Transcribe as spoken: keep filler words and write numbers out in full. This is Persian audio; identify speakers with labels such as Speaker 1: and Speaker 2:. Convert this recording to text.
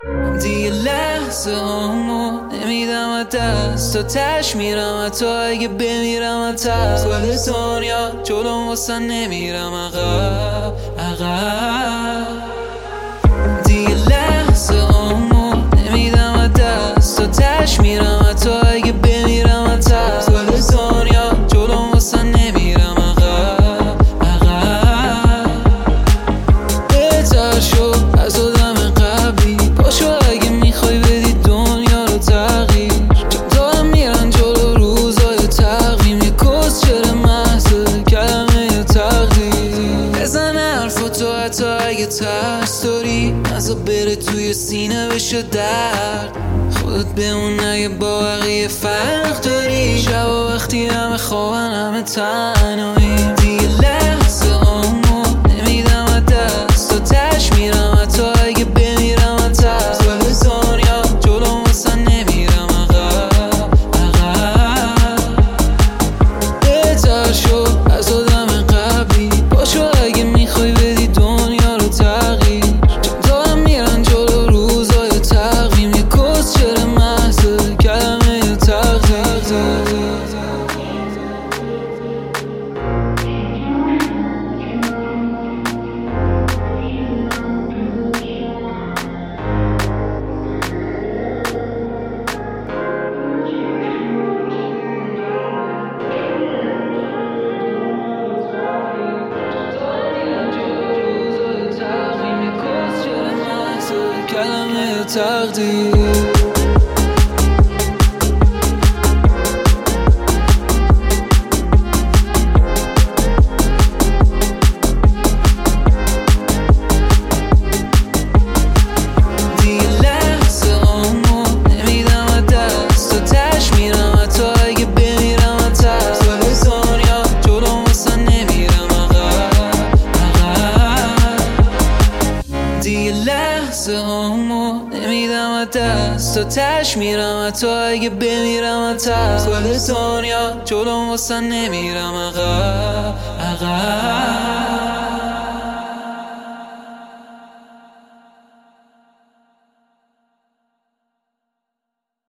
Speaker 1: دیگه لحظه همو نمیدم دست تا تش میرم، تا اگه بمیرم تست کل دنیا جلوم واسه نمیرم عقب عقب. دیگه لحظه همو نمیدم دست تا تش میرم، تا اگه بمیرم تست کل دنیا جلوم واسه نمیرم عقب عقب. بهتر شو از آدم قبلی باشو اگه میخوای بدی دنیا رو تغییر. دارم میرن جلو روزای تقویم، یه کس چرا محضه کلمه تقدیر. بزن حرفا تو حتی اگه ترس داری، نزا بره توی سینه بشه درد. خودت بمون اگه با بقیه فرق داری، شب و وقتی همه خوابن همه تنهاییم. دیگه لحظه همو نمیدم دست تا تش میرم، حتی اگه بمیرم تست کل دنیا جلوم واسه نمیرم عقب عقب. بهتر شو از آدم قبلی باشو اگه میخوای بدی دنیا رو تغییر. دارم میرن جلو روزای تقویم، یه کس چرا محضه کلمه تقدیر. کلمه تقدیر. لحظه همو نمیدم دست تا تش میرم، حتی اگه بمیرم تست کل دنیا جلوم واسه نمیرم عقب عقب.